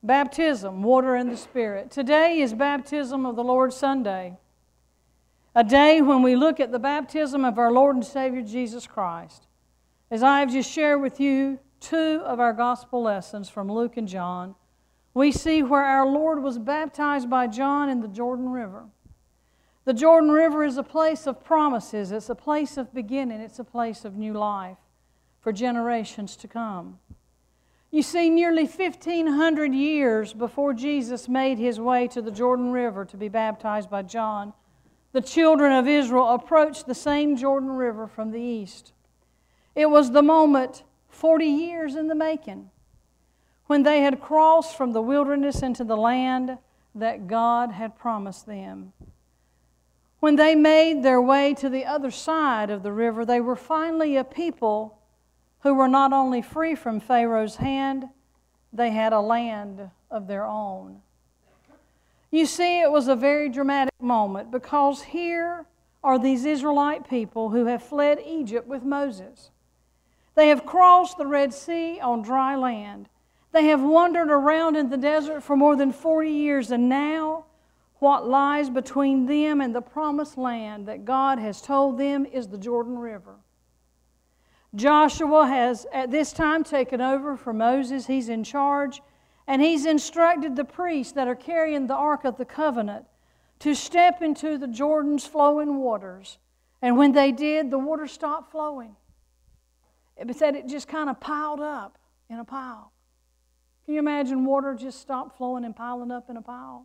Baptism, water and the Spirit. Today is Baptism of the Lord Sunday, a day when we look at the baptism of our Lord and Savior Jesus Christ. As I have just shared with you two of our gospel lessons from Luke and John, we see where our Lord was baptized by John in the Jordan River. The Jordan River is a place of promises. It's a place of beginning. It's a place of new life for generations to come. You see, nearly 1,500 years before Jesus made His way to the Jordan River to be baptized by John, the children of Israel approached the same Jordan River from the east. It was the moment 40 years in the making when they had crossed from the wilderness into the land that God had promised them. When they made their way to the other side of the river, they were finally a people who were not only free from Pharaoh's hand, they had a land of their own. You see, it was a very dramatic moment because here are these Israelite people who have fled Egypt with Moses. They have crossed the Red Sea on dry land. They have wandered around in the desert for more than 40 years, and now what lies between them and the promised land that God has told them is the Jordan River. Joshua has at this time taken over for Moses. He's in charge, and he's instructed the priests that are carrying the Ark of the Covenant to step into the Jordan's flowing waters. And when they did, the water stopped flowing. It said it just kind of piled up in a pile. Can you imagine water just stopped flowing and piling up in a pile?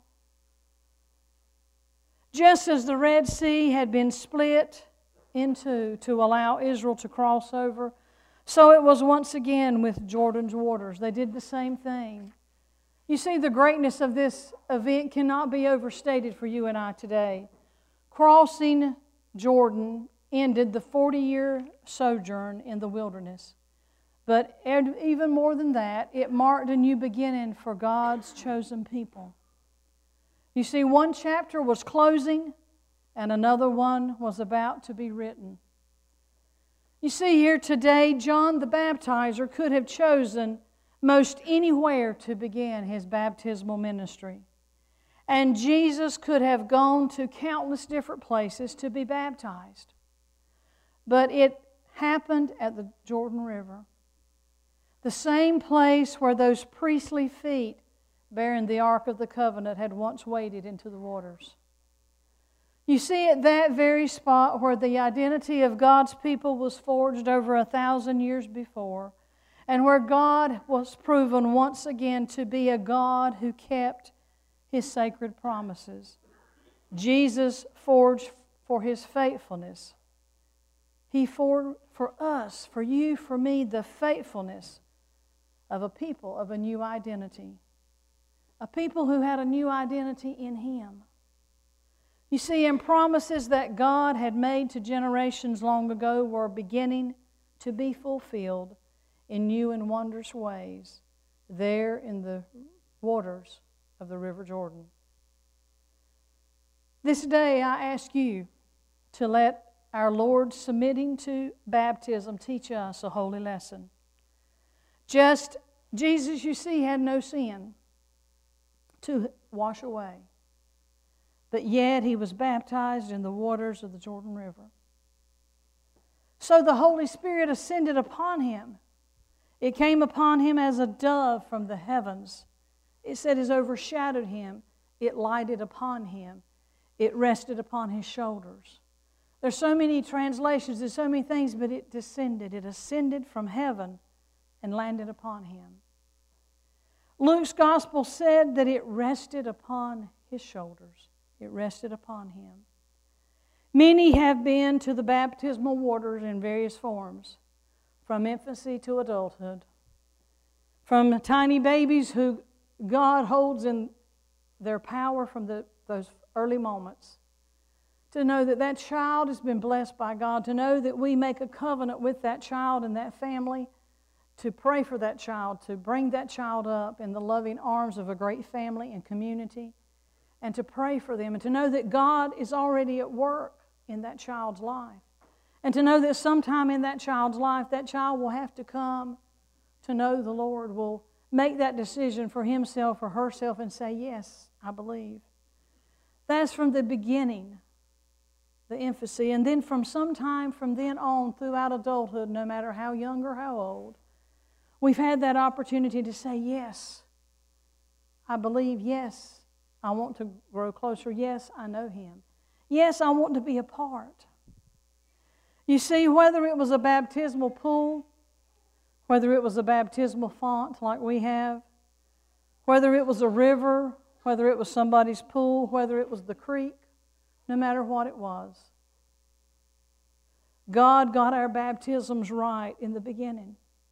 Just as the Red Sea had been split into to allow Israel to cross over, so it was once again with Jordan's waters. They did the same thing. You see, the greatness of this event cannot be overstated for you and I today. Crossing Jordan ended the 40-year sojourn in the wilderness. But even more than that, it marked a new beginning for God's chosen people. You see, one chapter was closing and another one was about to be written. You see here today, John the Baptizer could have chosen most anywhere to begin his baptismal ministry. And Jesus could have gone to countless different places to be baptized. But it happened at the Jordan River, the same place where those priestly feet bearing the Ark of the Covenant had once waded into the waters. You see, at that very spot where the identity of God's people was forged over 1,000 years before, and where God was proven once again to be a God who kept His sacred promises, Jesus forged for His faithfulness. He forged for us, for you, for me, the faithfulness of a people of a new identity. A people who had a new identity in Him. You see, and promises that God had made to generations long ago were beginning to be fulfilled in new and wondrous ways there in the waters of the River Jordan. This day I ask you to let our Lord submitting to baptism teach us a holy lesson. Just Jesus, you see, had no sin to wash away. But yet He was baptized in the waters of the Jordan River. So the Holy Spirit ascended upon Him. It came upon Him as a dove from the heavens. It said it overshadowed Him. It lighted upon Him. It rested upon His shoulders. There's so many translations, there's so many things, but it descended. It ascended from heaven and landed upon Him. Luke's gospel said that it rested upon His shoulders. It rested upon Him. Many have been to the baptismal waters in various forms, from infancy to adulthood, from tiny babies who God holds in their power from those early moments, to know that that child has been blessed by God, to know that we make a covenant with that child and that family, to pray for that child, to bring that child up in the loving arms of a great family and community, and to pray for them, and to know that God is already at work in that child's life, and to know that sometime in that child's life, that child will have to come to know the Lord, will make that decision for himself or herself and say, yes, I believe. That's from the beginning, the infancy. And then from some time from then on throughout adulthood, no matter how young or how old, we've had that opportunity to say, yes, I believe. Yes, I want to grow closer. Yes, I know Him. Yes, I want to be a part. You see, whether it was a baptismal pool, whether it was a baptismal font like we have, whether it was a river, whether it was somebody's pool, whether it was the creek, no matter what it was, God got our baptisms right in the beginning.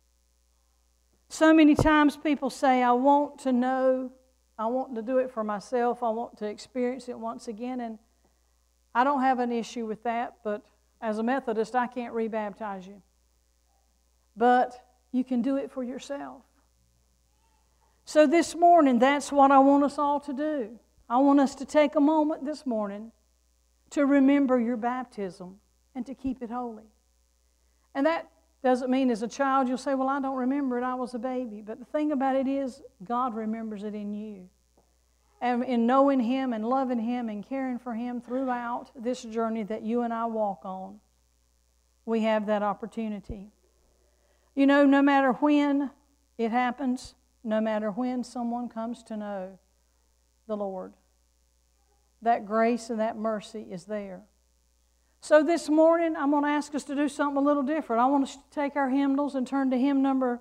So many times people say, I want to know, I want to do it for myself, I want to experience it once again, and I don't have an issue with that, but as a Methodist, I can't rebaptize you. But you can do it for yourself. So this morning, that's what I want us all to do. I want us to take a moment this morning to remember your baptism and to keep it holy. And that doesn't mean as a child you'll say, well, I don't remember it, I was a baby. But the thing about it is, God remembers it in you. And in knowing Him and loving Him and caring for Him throughout this journey that you and I walk on, we have that opportunity. You know, no matter when it happens, no matter when someone comes to know the Lord, that grace and that mercy is there. So this morning, I'm going to ask us to do something a little different. I want us to take our hymnals and turn to hymn number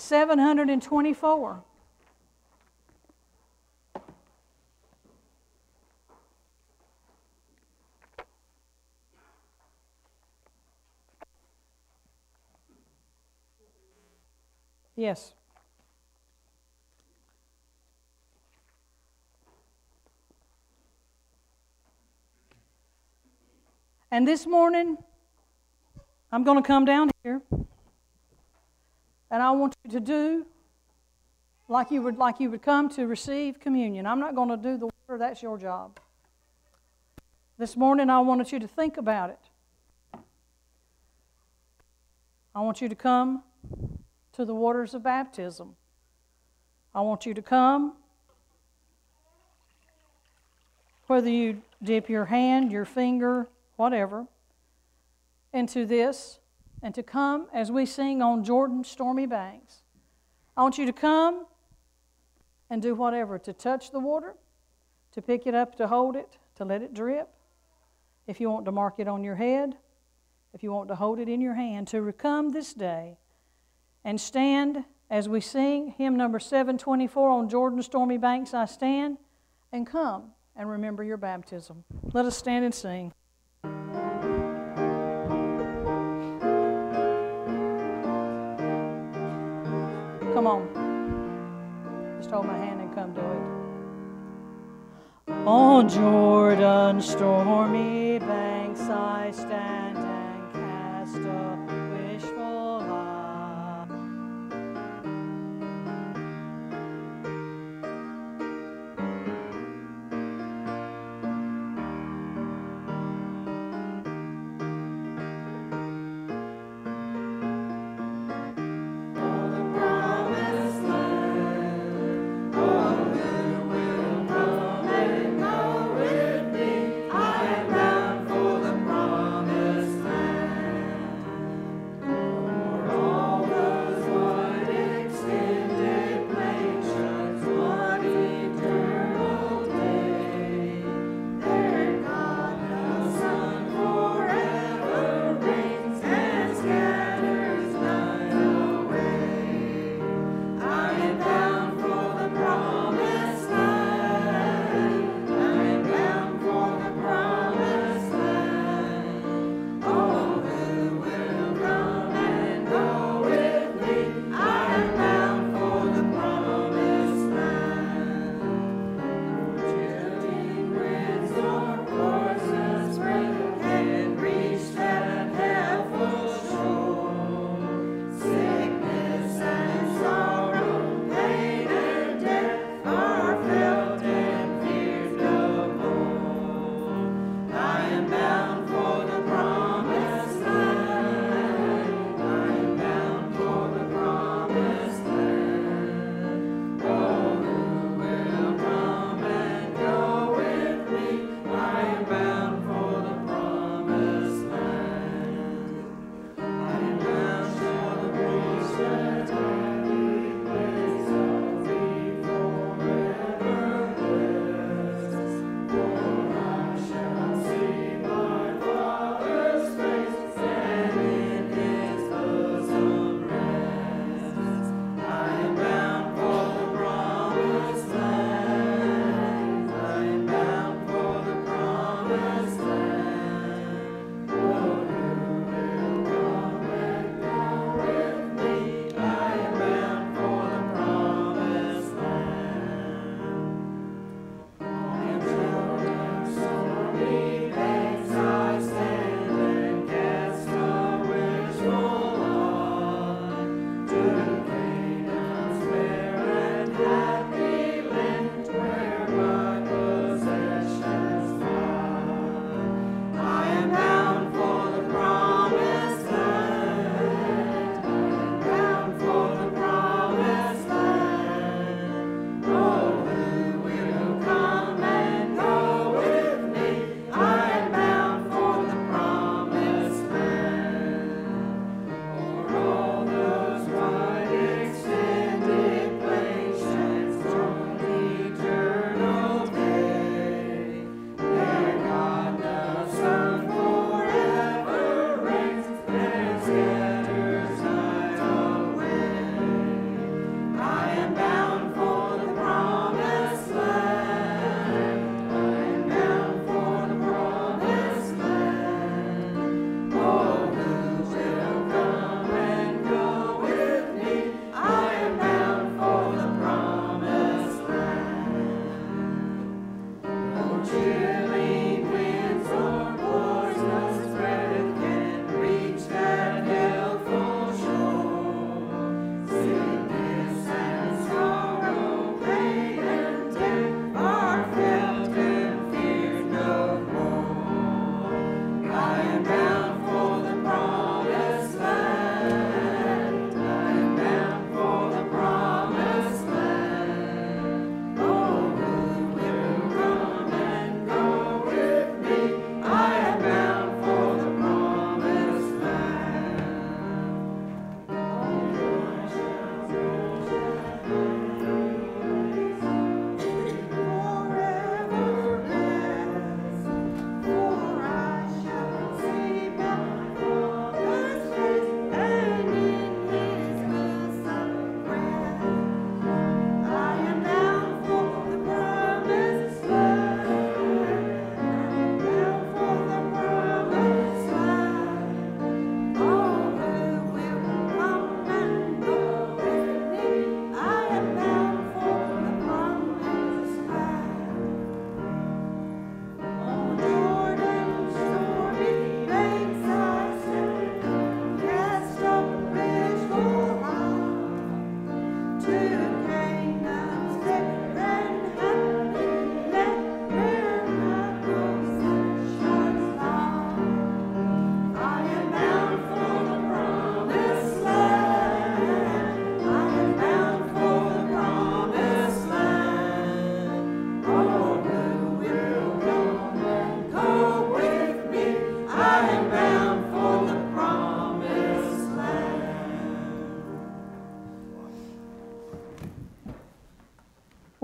724. Yes. And this morning, I'm going to come down here, and I want you to do like you would come to receive communion. I'm not going to do the water, that's your job. This morning, I wanted you to think about it. I want you to come to the waters of baptism. I want you to come, whether you dip your hand, your finger, whatever, into this, and to come as we sing on Jordan's stormy banks. I want you to come and do whatever, to touch the water, to pick it up, to hold it, to let it drip. If you want to mark it on your head, if you want to hold it in your hand, to come this day and stand as we sing hymn number 724 on Jordan's stormy banks, I stand, and come and remember your baptism. Let us stand and sing. Come on. Just hold my hand and come do it. On Jordan's stormy banks I stand and cast a wishful eye.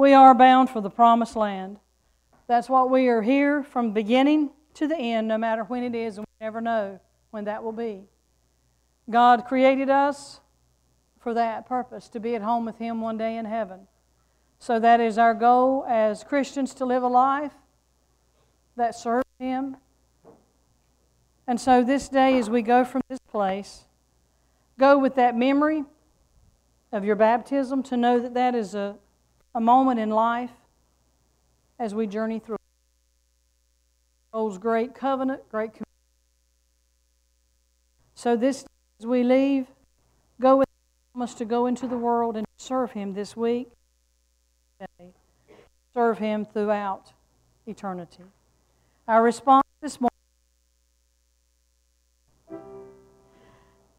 We are bound for the promised land. That's what we are here from beginning to the end, no matter when it is, and we never know when that will be. God created us for that purpose, to be at home with Him one day in heaven. So that is our goal as Christians, to live a life that serves Him. And so this day, as we go from this place, go with that memory of your baptism, to know that that is a moment in life as we journey through. Holds great covenant, great community. So this, as we leave, go with us to go into the world and serve Him this week. Serve Him throughout eternity. Our response this morning